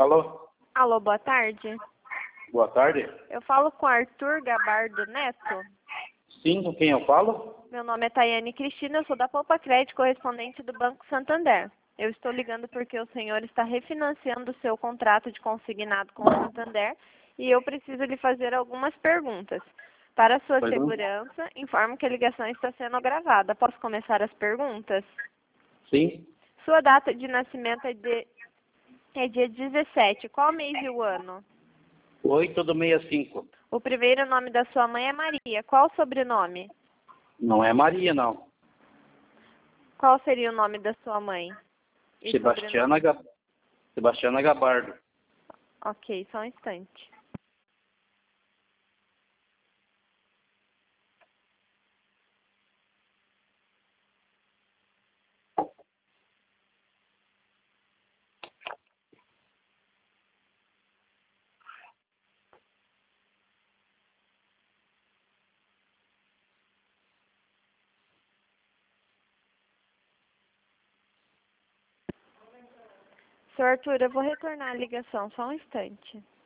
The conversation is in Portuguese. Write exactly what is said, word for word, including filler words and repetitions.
Alô? Alô, boa tarde. Boa tarde. Eu falo com Arthur Gabardo Neto. Sim, com quem eu falo? Meu nome é Tayane Cristina, eu sou da Poupa Crédito, correspondente do Banco Santander. Eu estou ligando porque o senhor está refinanciando o seu contrato de consignado com o Santander e eu preciso lhe fazer algumas perguntas. Para sua Pois não. segurança, informo que a ligação está sendo gravada. Posso começar as perguntas? Sim. Sua data de nascimento é, de, é dia dezessete. Qual mês e o ano? oito do sessenta e cinco. O primeiro nome da sua mãe é Maria. Qual o sobrenome? Não é Maria, não. Qual seria o nome da sua mãe? E Sebastiana, Ga... Sebastiana Gabardo. Ok, só um instante. Senhor Arthur, eu vou retornar a ligação, só um instante.